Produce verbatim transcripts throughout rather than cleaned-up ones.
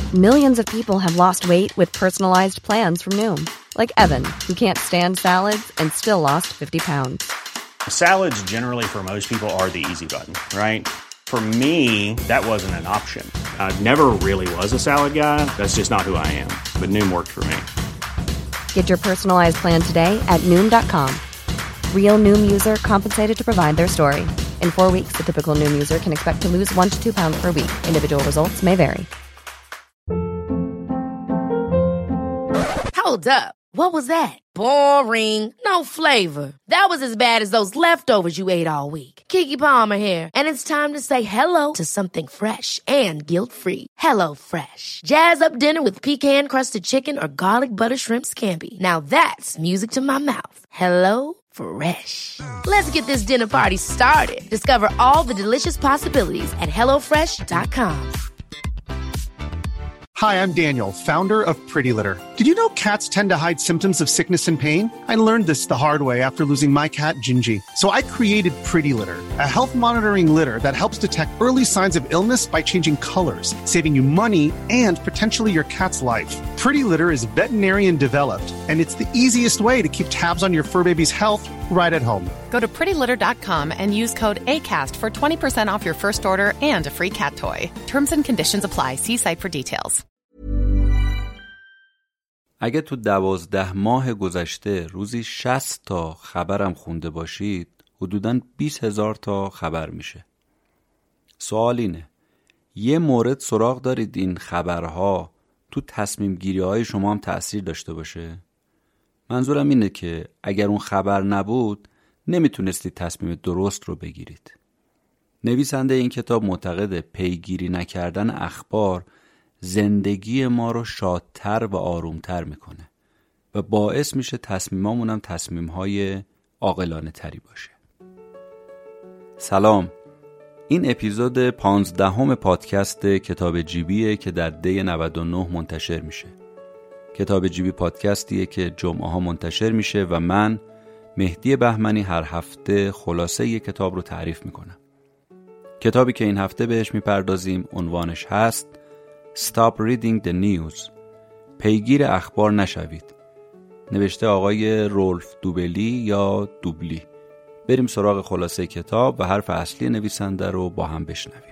Millions of people have lost weight with personalized plans from Noom. Like Evan, who can't stand salads and still lost fifty pounds. Salads generally for most people are the easy button, right? For me, that wasn't an option. I never really was a salad guy. That's just not who I am. But Noom worked for me. Get your personalized plan today at Noom dot com. Real Noom user compensated to provide their story. In four weeks, the typical Noom user can expect to lose one to two pounds per week. Individual results may vary. Hold up. What was that? Boring. No flavor. That was as bad as those leftovers you ate all week. Keke Palmer here, and it's time to say hello to something fresh and guilt-free. Hello Fresh. Jazz up dinner with pecan-crusted chicken or garlic butter shrimp scampi. Now that's music to my mouth. Hello Fresh. Let's get this dinner party started. Discover all the delicious possibilities at hello fresh dot com. Hi, I'm Daniel, founder of Pretty Litter. Did you know cats tend to hide symptoms of sickness and pain? I learned this the hard way after losing my cat, Gingy. So I created Pretty Litter, a health monitoring litter that helps detect early signs of illness by changing colors, saving you money and potentially your cat's life. Pretty Litter is veterinarian developed, and it's the easiest way to keep tabs on your fur baby's health right at home. Go to pretty litter dot com and use code ACAST for twenty percent off your first order and a free cat toy. Terms and conditions apply. See site for details. اگه تو دوازده ماه گذشته روزی شصت تا خبرم خونده باشید، حدوداً بیست هزار تا خبر میشه. سوال اینه، یه مورد سراغ دارید این خبرها تو تصمیم گیری های شما هم تأثیر داشته باشه؟ منظورم اینه که اگر اون خبر نبود نمیتونستید تصمیم درست رو بگیرید. نویسنده این کتاب معتقد پیگیری نکردن اخبار زندگی ما رو شادتر و آرومتر میکنه و باعث میشه تصمیمامون هم تصمیمهای عاقلانه تری باشه. سلام، این اپیزود پانزدهم پادکست کتاب جیبیه که در دی نود و نه منتشر میشه. کتاب جیبی پادکستیه که جمعه ها منتشر میشه و من مهدی بهمنی هر هفته خلاصه یک کتاب رو تعریف میکنم. کتابی که این هفته بهش میپردازیم عنوانش هست Stop reading the news. پیگیر اخبار نشوید. نوشته آقای رولف دوبلی یا دوبلی. بریم سراغ خلاصه کتاب و حرف اصلی نویسنده رو با هم بشنویم.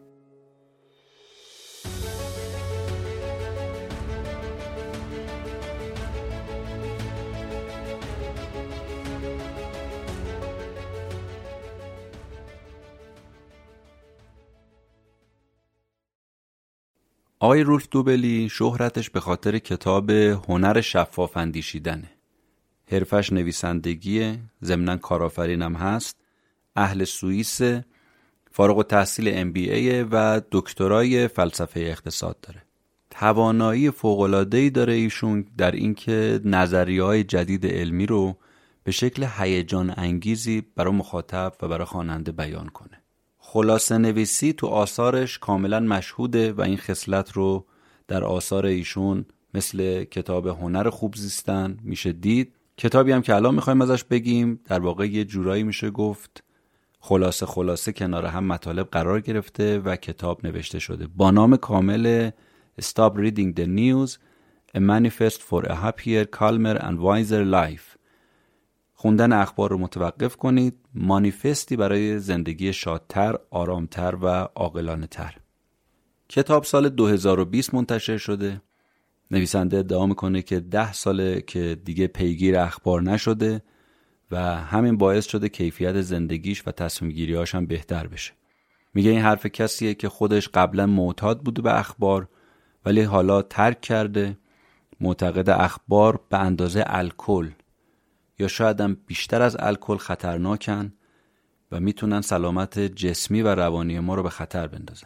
آقای رولف دوبلی شهرتش به خاطر کتاب هنر شفاف اندیشیدنه. حرفش نویسندگیه، ضمناً کارآفرینم هست، اهل سوئیس، فارغ التحصیل ام بی ای و دکترای فلسفه اقتصاد داره. توانایی فوق‌العاده‌ای داره ایشون در اینکه نظریه‌های جدید علمی رو به شکل هیجان انگیزی برای مخاطب و برای خواننده بیان کنه. خلاصه نویسی تو آثارش کاملا مشهوده و این خصلت رو در آثار ایشون مثل کتاب هنر خوب زیستن میشه دید. کتابی هم که الان میخوایم ازش بگیم در واقع یه جورایی میشه گفت خلاصه خلاصه کنار هم مطالب قرار گرفته و کتاب نوشته شده با نام کامل Stop Reading the News A Manifest for a Happier, Calmer and Wiser Life. خوندن اخبار رو متوقف کنید، مانیفستی برای زندگی شادتر، آرامتر و عاقلانه تر. کتاب سال دو هزار و بیست منتشر شده. نویسنده ادعا میکنه که ده ساله که دیگه پیگیر اخبار نشده و همین باعث شده کیفیت زندگیش و تصمیم گیری‌هاش هم بهتر بشه. میگه این حرف کسیه که خودش قبلا معتاد بوده به اخبار ولی حالا ترک کرده. معتقد اخبار به اندازه الکل یا شاید هم بیشتر از الکل خطرناکن و میتونن سلامت جسمی و روانی ما رو به خطر بندازن.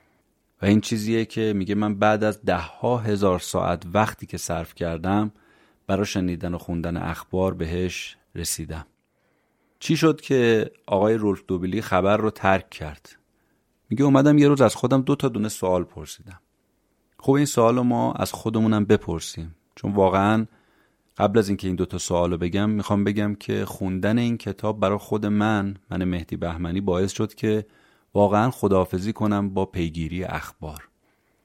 و این چیزیه که میگه من بعد از ده ها هزار ساعت وقتی که صرف کردم برای شنیدن و خوندن اخبار بهش رسیدم. چی شد که آقای رولف دوبلی خبر رو ترک کرد؟ میگه اومدم یه روز از خودم دو تا دونه سوال پرسیدم. خب این سوالو ما از خودمونم بپرسیم، چون واقعاً قبل از اینکه این دو تا سوالو بگم میخوام بگم که خوندن این کتاب برای خود من من مهدی بهمنی باعث شد که واقعاً خداحافظی کنم با پیگیری اخبار.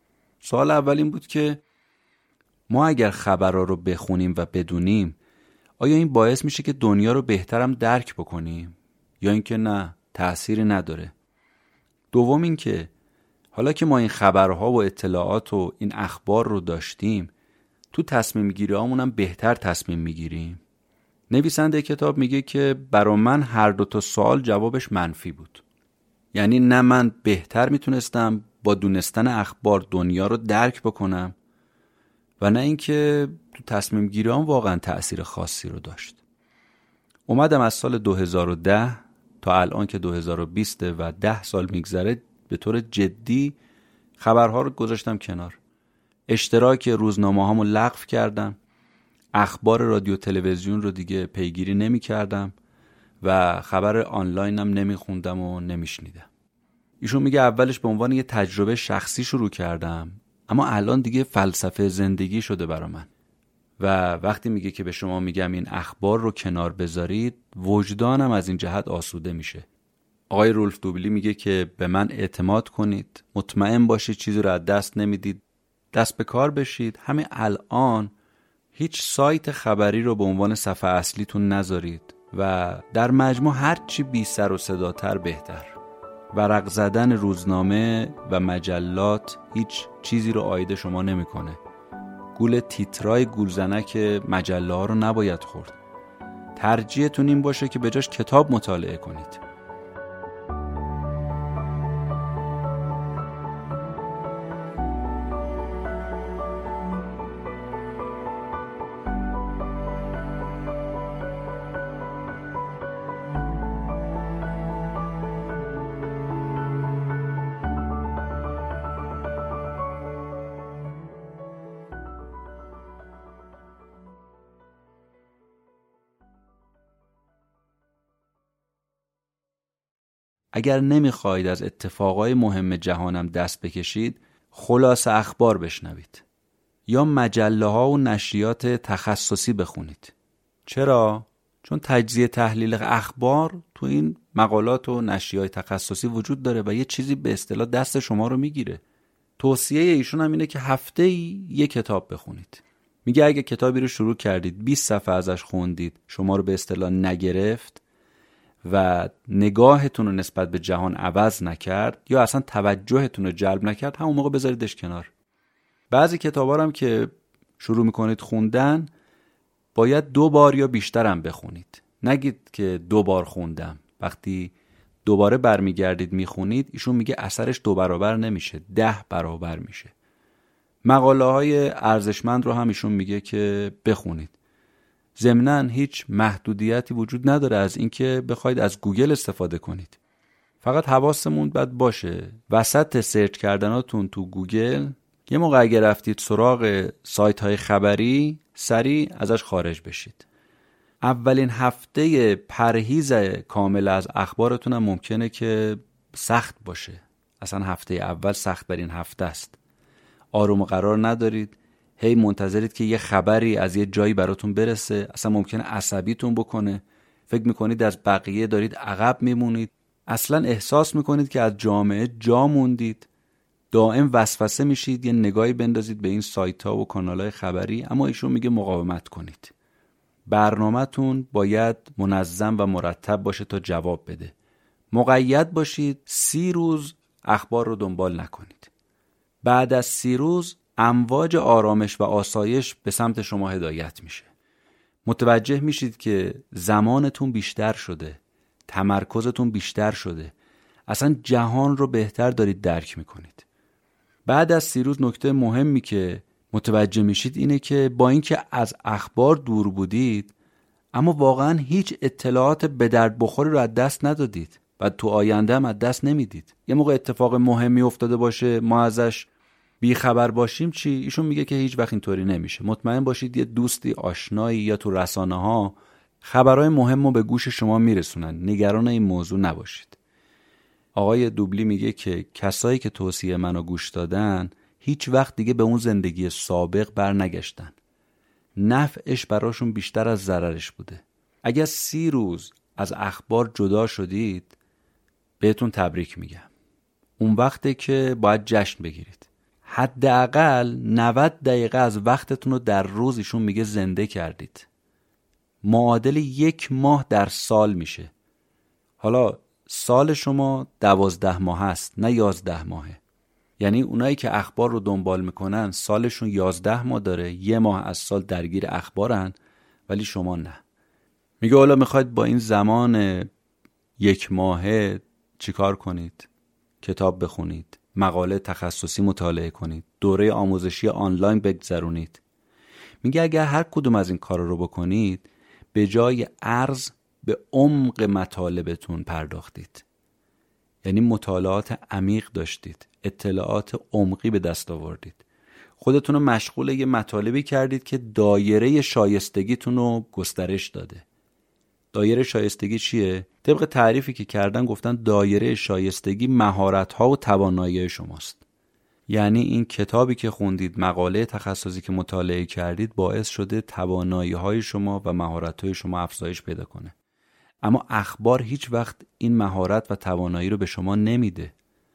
سوال اول این بود که ما اگر خبرها رو بخونیم و بدونیم، آیا این باعث میشه که دنیا رو بهترم درک بکنیم یا اینکه نه، تأثیری نداره؟ دوم این که حالا که ما این خبرها و اطلاعات و این اخبار رو داشتیم، تو تصمیم گیری هامون هم بهتر تصمیم میگیریم؟ نویسنده کتاب میگه که برای من هر دو تا سوال جوابش منفی بود. یعنی نه من بهتر میتونستم با دونستن اخبار دنیا رو درک بکنم و نه اینکه تو تصمیم گیری هم واقعا تأثیر خاصی رو داشت. اومدم از سال دو هزار و ده تا الان که دو هزار و بیست و ده سال میگذره به طور جدی خبرها رو گذاشتم کنار. اشتراک روزنامه هامو لغو کردم. اخبار رادیو تلویزیون رو دیگه پیگیری نمی کردم و خبر آنلاین هم نمی خوندم و نمی شنیدم. ایشون میگه اولش به عنوان یه تجربه شخصی شروع کردم، اما الان دیگه فلسفه زندگی شده برا من. و وقتی میگه که به شما میگم این اخبار رو کنار بذارید، وجدانم از این جهت آسوده میشه. آقای رولف دوبلی میگه که به من اعتماد کنید، مطمئن باشید چیزی رو از دست نمیدید، دست به کار بشید. همین الان هیچ سایت خبری رو به عنوان صفحه اصلیتون نذارید و در مجموع هر چی بی سر و صداتر بهتر. ورق زدن روزنامه و مجلات هیچ چیزی رو عاید شما نمیکنه. گول تیترای گولزنک مجله ها رو نباید خورد. ترجیحتون این باشه که به جاش کتاب مطالعه کنید. اگر نمیخواهید از اتفاقای مهم جهانم دست بکشید، خلاصه اخبار بشنوید یا مجله ها و نشریات تخصصی بخونید. چرا؟ چون تجزیه تحلیل اخبار تو این مقالات و نشریات تخصصی وجود داره و یه چیزی به اصطلاح دست شما رو میگیره. توصیه ایشون هم اینه که هفته‌ای یک کتاب بخونید. میگه اگه کتابی رو شروع کردید، بیست صفحه ازش خوندید، شما رو به اصطلاح نگرفت و نگاهتون رو نسبت به جهان عوض نکرد یا اصلا توجهتون رو جلب نکرد، همون موقع بذاریدش کنار. بعضی کتابا هم که شروع میکنید خوندن، باید دو بار یا بیشتر هم بخونید. نگید که دو بار خوندم. وقتی دوباره برمیگردید میخونید، ایشون میگه اثرش دو برابر نمیشه، ده برابر میشه. مقاله های ارزشمند رو هم ایشون میگه که بخونید. ضمناً هیچ محدودیتی وجود نداره از اینکه بخواید از گوگل استفاده کنید. فقط حواسمون باید باشه وسط سرچ کردناتون تو گوگل یه موقع اگه رفتید سراغ سایت های خبری، سریع ازش خارج بشید. اولین هفته پرهیز کامل از اخبارتون هم ممکنه که سخت باشه. اصلا هفته اول سخت برین هفته است. آروم و قرار ندارید، هی منتظرید که یه خبری از یه جایی براتون برسه. اصلا ممکنه عصبیتون بکنه، فکر میکنید از بقیه دارید عقب میمونید، اصلا احساس میکنید که از جامعه جا موندید. دائم وسوسه میشید یه نگاهی بندازید به این سایت ها و کانال های خبری. اما ایشون میگه مقاومت کنید. برنامه‌تون باید منظم و مرتب باشه تا جواب بده. مقید باشید، سی روز اخبار رو دنبال نکنید. بعد از سی روز امواج آرامش و آسایش به سمت شما هدایت میشه. متوجه میشید که زمانتون بیشتر شده، تمرکزتون بیشتر شده، اصلا جهان رو بهتر دارید درک میکنید. بعد از سی روز نکته مهمی که متوجه میشید اینه که با اینکه از اخبار دور بودید، اما واقعا هیچ اطلاعات به درد بخوری رو از دست ندادید و تو آینده هم از دست نمیدید. یه موقع اتفاق مهمی افتاده باشه، ما ازش بی خبر باشیم چی؟ ایشون میگه که هیچ وقت اینطوری نمیشه. مطمئن باشید یه دوستی، آشنایی یا تو رسانه ها خبرهای مهم رو به گوش شما میرسونن. نگران این موضوع نباشید. آقای دوبلی میگه که کسایی که توصیه منو گوش دادن هیچ وقت دیگه به اون زندگی سابق بر نگشتن. نفعش براشون بیشتر از ضررش بوده. اگر سی روز از اخبار جدا شدید، بهتون تبریک میگم. اون وقته که باید جشن بگیرید. حداقل نود دقیقه از وقتتون رو در روز ایشون میگه زنده کردید. معادل یک ماه در سال میشه. حالا سال شما دوازده ماه هست نه یازده ماهه. یعنی اونایی که اخبار رو دنبال میکنن سالشون یازده ماه داره، یه ماه از سال درگیر اخبارن، ولی شما نه. میگه حالا میخواید با این زمان یک ماهه چیکار کنید؟ کتاب بخونید، مقاله تخصصی مطالعه کنید، دوره آموزشی آنلاین بگذرونید. میگه اگر هر کدوم از این کارا رو بکنید به جای عرض به عمق مطالبتون پرداختید. یعنی مطالعات عمیق داشتید، اطلاعات عمقی به دست آوردید، خودتون رو مشغول یه مطالبی کردید که دایره شایستگیتون رو گسترش داده. دایره شایستگی چیه؟ طبق تعریفی که کردن گفتن دایره شایستگی مهارت‌ها و توانایی شماست. یعنی این کتابی که خوندید، مقاله تخصصی که مطالعه کردید باعث شده توانایی‌های شما و مهارت‌های شما افزایش پیدا کنه. اما اخبار هیچ وقت این مهارت و توانایی رو به شما نمیده.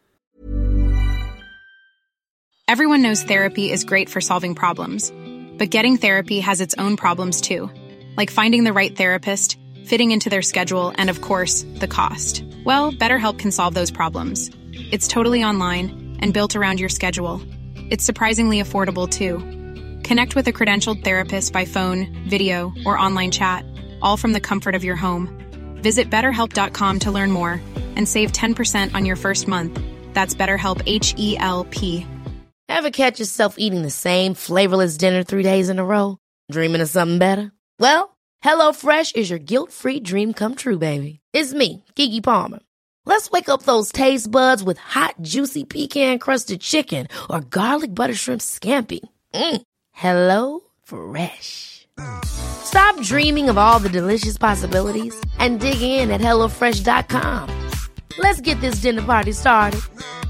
Everyone knows therapy is great for solving problems, but getting therapy has its own problems too, like finding the right therapist, fitting into their schedule, and of course, the cost. Well, BetterHelp can solve those problems. It's totally online and built around your schedule. It's surprisingly affordable too. Connect with a credentialed therapist by phone, video, or online chat, all from the comfort of your home. Visit better help dot com to learn more and save ten percent on your first month. That's BetterHelp, H E L P. Ever catch yourself eating the same flavorless dinner three days in a row? Dreaming of something better? Well, HelloFresh is your guilt-free dream come true, baby. It's me, Keke Palmer. Let's wake up those taste buds with hot, juicy pecan-crusted chicken or garlic butter shrimp scampi. Mm. Hello Fresh. Stop dreaming of all the delicious possibilities and dig in at hello fresh dot com. Let's get this dinner party started.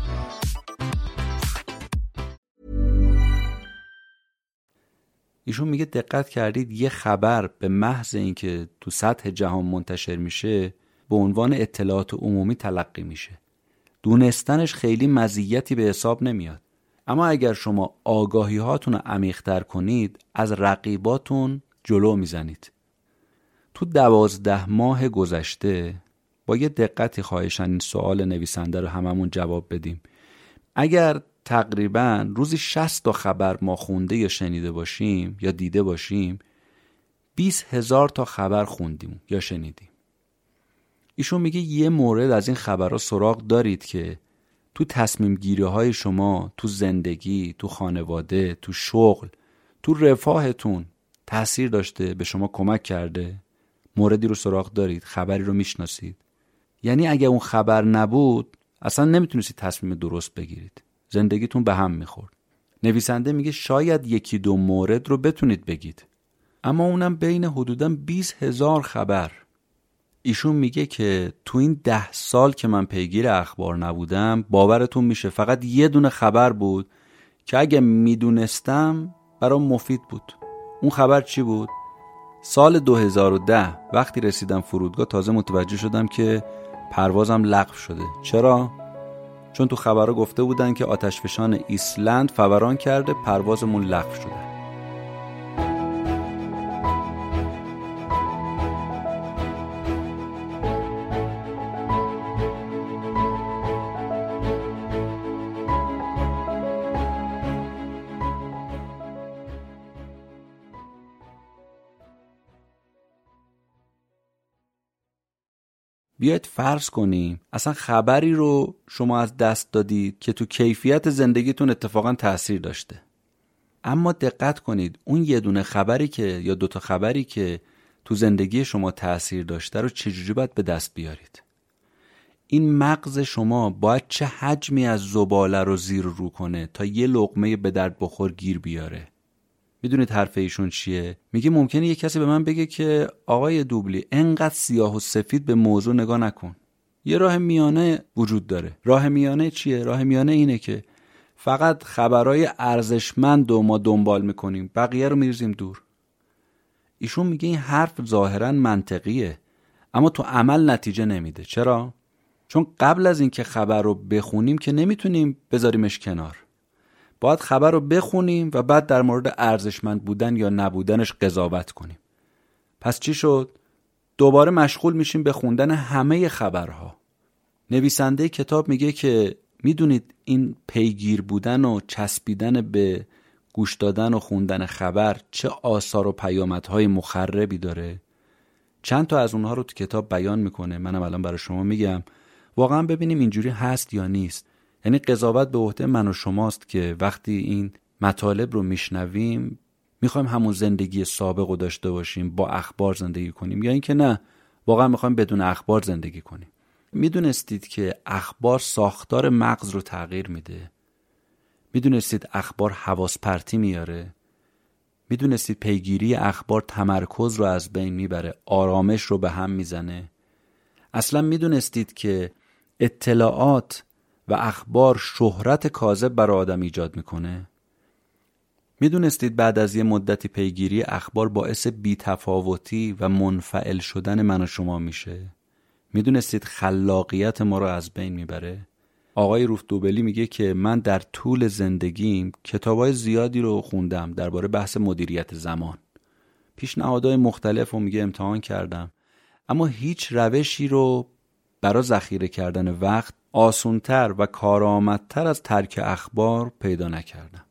ایشون میگه دقت کردید یه خبر به محض اینکه تو سطح جهان منتشر میشه به عنوان اطلاعات عمومی تلقی میشه. دونستنش خیلی مزیتی به حساب نمیاد. اما اگر شما آگاهی هاتون رو عمیق‌تر کنید از رقیباتون جلو میزنید. تو دوازده ماه گذشته با یه دقتی خواهشاً این سوال نویسنده رو هممون جواب بدیم. اگر تقریباً روزی شصت تا خبر ما خونده یا شنیده باشیم یا دیده باشیم، بیست هزار تا خبر خوندیم یا شنیدیم. ایشون میگه یه مورد از این خبرها سراغ دارید که تو تصمیم گیری های شما، تو زندگی، تو خانواده، تو شغل، تو رفاهتون تأثیر داشته، به شما کمک کرده؟ موردی رو سراغ دارید؟ خبری رو میشناسید؟ یعنی اگه اون خبر نبود اصلا نمیتونستید تصمیم درست بگیرید، زندگیتون به هم میخورد. نویسنده میگه شاید یکی دو مورد رو بتونید بگید، اما اونم بین حدوداً بیست هزار خبر. ایشون میگه که تو این ده سال که من پیگیر اخبار نبودم باورتون میشه فقط یه دونه خبر بود که اگه میدونستم برام مفید بود. اون خبر چی بود؟ سال دو هزار و ده وقتی رسیدم فرودگاه تازه متوجه شدم که پروازم لغو شده. چرا؟ چون تو خبرها گفته بودن که آتشفشان ایسلند فوران کرده، پروازمون لغو شده. بیایید فرض کنیم اصلا خبری رو شما از دست دادید که تو کیفیت زندگیتون اتفاقا تأثیر داشته. اما دقت کنید اون یه دونه خبری که یا دوتا خبری که تو زندگی شما تأثیر داشته رو چجوری باید به دست بیارید؟ این مغز شما باید چه حجمی از زباله رو زیر رو کنه تا یه لقمه به درد بخور گیر بیاره؟ میدونید حرف ایشون چیه؟ میگه ممکنه یه کسی به من بگه که آقای دوبلی انقدر سیاه و سفید به موضوع نگاه نکن. یه راه میانه وجود داره. راه میانه چیه؟ راه میانه اینه که فقط خبرهای ارزشمند رو ما دنبال میکنیم، بقیه رو میریزیم دور. ایشون میگه این حرف ظاهراً منطقیه اما تو عمل نتیجه نمیده. چرا؟ چون قبل از اینکه خبر رو بخونیم که نمیتونیم بذاریمش کنار. باید خبر رو بخونیم و بعد در مورد ارزشمند بودن یا نبودنش قضاوت کنیم. پس چی شد؟ دوباره مشغول میشیم به خوندن همه خبرها. نویسنده کتاب میگه که میدونید این پیگیر بودن و چسبیدن به گوش دادن و خوندن خبر چه آثار و پیامدهای مخربی داره. چند تا از اونها رو تو کتاب بیان میکنه، منم الان برای شما میگم، واقعا ببینیم اینجوری هست یا نیست. یعنی قضاوت به عهده من و شماست که وقتی این مطالب رو میشنویم میخوایم همون زندگی سابق رو داشته باشیم، با اخبار زندگی کنیم، یا اینکه نه واقعا میخوایم بدون اخبار زندگی کنیم. میدونستید که اخبار ساختار مغز رو تغییر میده؟ میدونستید اخبار حواس پرتی میاره؟ میدونستید پیگیری اخبار تمرکز رو از بین میبره، آرامش رو به هم میزنه؟ اصلا میدونستید که اطلاعات و اخبار شهرت کاذب برای آدم ایجاد میکنه؟ میدونستید بعد از یه مدتی پیگیری اخبار باعث بی‌تفاوتی و منفعل شدن من و شما میشه؟ میدونستید خلاقیت ما رو از بین میبره؟ آقای روف دوبلی میگه که من در طول زندگیم کتابای زیادی رو خوندم درباره بحث مدیریت زمان. پیشنهادهای مختلف رو میگه امتحان کردم، اما هیچ روشی رو برای ذخیره کردن وقت آسان‌تر و کارآمدتر از ترک اخبار پیدا نکردم.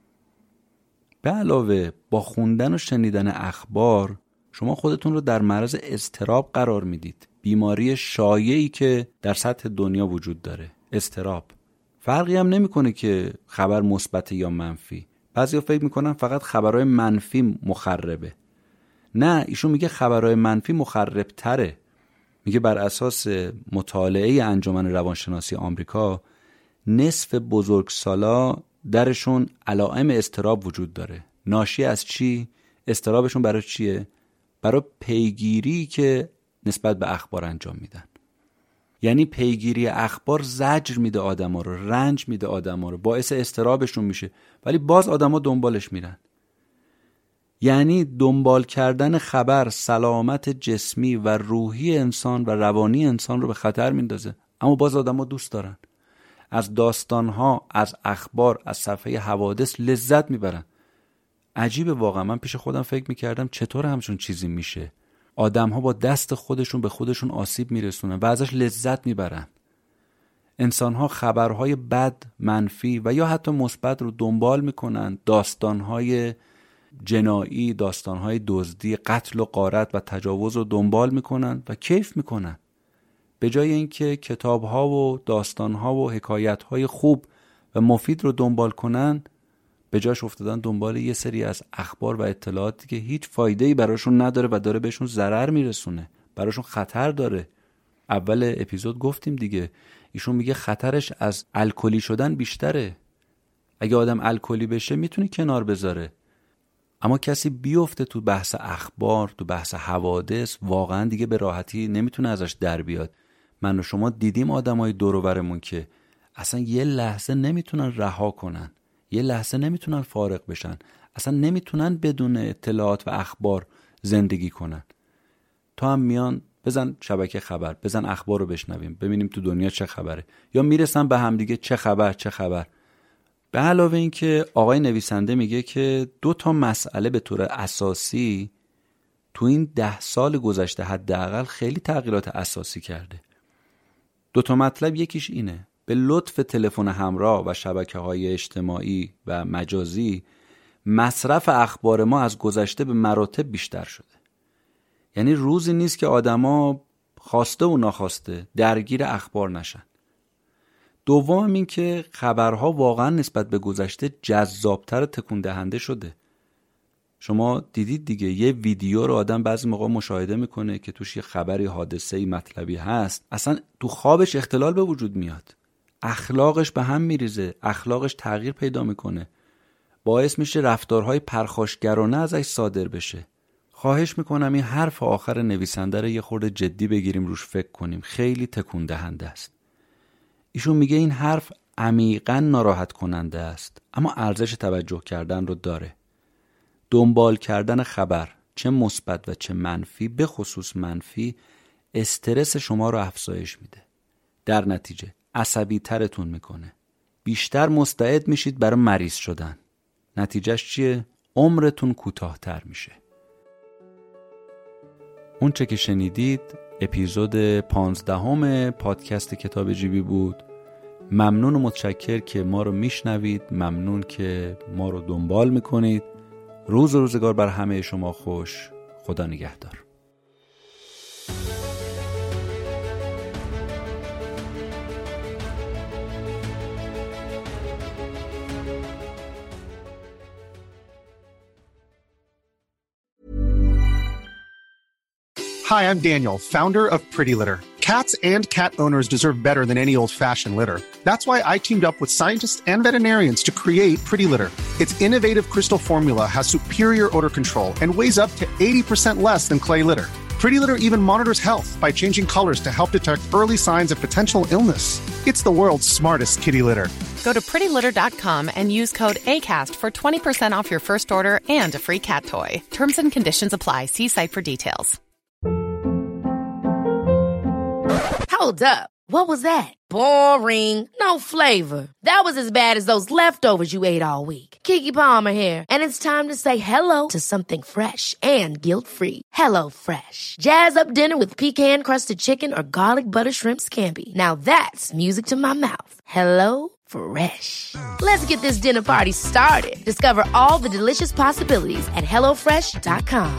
به علاوه با خوندن و شنیدن اخبار شما خودتون رو در معرض اضطراب قرار میدید. بیماری شایعی که در سطح دنیا وجود داره، اضطراب. فرقی هم نمیکنه که خبر مثبت یا منفی. بعضیا فکر میکنن فقط خبرهای منفی مخربه. نه، ایشون میگه خبرهای منفی مخرب تره. میگه بر اساس مطالعه انجمن روانشناسی آمریکا نصف بزرگسالا درشون علائم اضطراب وجود داره. ناشی از چی؟ اضطرابشون برای چیه؟ برای پیگیری که نسبت به اخبار انجام میدن. یعنی پیگیری اخبار زجر میده آدما رو، رنج میده آدما رو، باعث اضطرابشون میشه، ولی باز آدما دنبالش میرن. یعنی دنبال کردن خبر سلامت جسمی و روحی انسان و روانی انسان رو به خطر میندازه، اما باز آدما دوست دارن. از داستانها، از اخبار، از صفحه حوادث لذت میبرن. عجیبه واقعا. من پیش خودم فکر میکردم چطور همچون چیزی میشه. آدم‌ها با دست خودشون به خودشون آسیب میرسونن و ازش لذت میبرن. انسان‌ها خبرهای بد، منفی و یا حتی مثبت رو دنبال میکنن. داستان‌های جنایی، داستان‌های دزدی، قتل و غارت و تجاوز رو دنبال میکنن و کیف میکنن. به جای اینکه کتاب‌ها و داستان‌ها و حکایت‌های خوب و مفید رو دنبال کنن، به جاش افتادن دنبال یه سری از اخبار و اطلاعاتی که هیچ فایده‌ای براشون نداره و داره بهشون ضرر میرسونه، براشون خطر داره. اول اپیزود گفتیم دیگه، ایشون میگه خطرش از الکلی شدن بیشتره. اگه آدم الکلی بشه میتونه کنار بذاره، اما کسی بیفته تو بحث اخبار، تو بحث حوادث، واقعا دیگه به راحتی نمیتونه ازش در بیاد. من و شما دیدیم آدمای دور و برمون که اصلا یه لحظه نمیتونن رها کنن، یه لحظه نمیتونن فارغ بشن، اصلا نمیتونن بدون اطلاعات و اخبار زندگی کنن. تو هم میان بزن شبکه خبر، بزن اخبار رو بشنویم، ببینیم تو دنیا چه خبره، یا میرسن به هم دیگه چه خبر چه خبر. به علاوه این که آقای نویسنده میگه که دو تا مسئله به طور اساسی تو این ده سال گذشته حداقل خیلی تغییرات اساسی کرده. دو تا مطلب، یکیش اینه: به لطف تلفن همراه و شبکه‌های اجتماعی و مجازی مصرف اخبار ما از گذشته به مراتب بیشتر شده. یعنی روزی نیست که آدما خواسته و ناخواسته درگیر اخبار نشن. دوم این که خبرها واقعا نسبت به گذشته جذابتر، تکون دهنده شده. شما دیدید دیگه، یه ویدیو رو آدم بعضی موقع مشاهده میکنه که توش یه خبری، حادثه‌ای، مطلبی هست، اصلا تو خوابش اختلال به وجود میاد، اخلاقش به هم میریزه، اخلاقش تغییر پیدا میکنه، باعث میشه رفتارهای پرخاشگرانه ازش صادر بشه. خواهش میکنم این حرف آخر نویسنده رو یه خورده جدی بگیریم، روش فکر کنیم، خیلی تکون دهنده است. ایشون میگه این حرف عمیقاً ناراحت کننده است، اما ارزش توجه کردن رو داره. دنبال کردن خبر، چه مثبت و چه منفی، به خصوص منفی، استرس شما رو افزایش میده. در نتیجه عصبی ترتون میکنه، بیشتر مستعد میشید برای مریض شدن. نتیجهش چیه؟ عمرتون کوتاه‌تر میشه. اون چه که شنیدید اپیزود پانزدهم پادکست کتاب جیبی بود. ممنون و متشکر که ما رو میشنوید، ممنون که ما رو دنبال میکنید. روز و روزگار بر همه شما خوش. خدا نگهدار. Hi, I'm Daniel, founder of Pretty Litter. Cats and cat owners deserve better than any old-fashioned litter. That's why I teamed up with scientists and veterinarians to create Pretty Litter. Its innovative crystal formula has superior odor control and weighs up to eighty percent less than clay litter. Pretty Litter even monitors health by changing colors to help detect early signs of potential illness. It's the world's smartest kitty litter. Go to pretty litter dot com and use code ACAST for twenty percent off your first order and a free cat toy. Terms and conditions apply. See site for details. Hold up. What was that? Boring. No flavor. That was as bad as those leftovers you ate all week. Keke Palmer here, and it's time to say hello to something fresh and guilt-free. Hello Fresh. Jazz up dinner with pecan-crusted chicken or garlic butter shrimp scampi. Now that's music to my mouth. Hello Fresh. Let's get this dinner party started. Discover all the delicious possibilities at hello fresh dot com.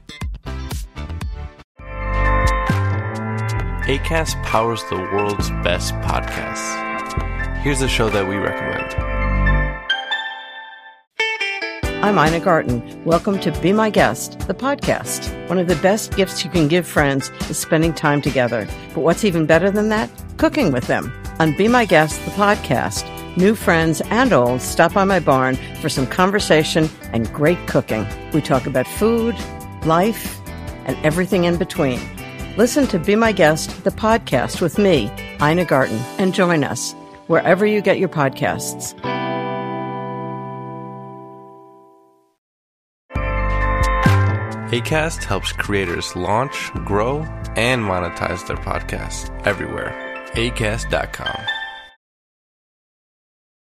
Acast powers the world's best podcasts. Here's a show that we recommend. I'm Ina Garten. Welcome to Be My Guest, the podcast. One of the best gifts you can give friends is spending time together. But what's even better than that? Cooking with them. On Be My Guest, the podcast, new friends and old stop by my barn for some conversation and great cooking. We talk about food, life, and everything in between. Listen to Be My Guest, the podcast with me, Ina Garten, and join us wherever you get your podcasts. Acast helps creators launch, grow, and monetize their podcasts everywhere. acast dot com.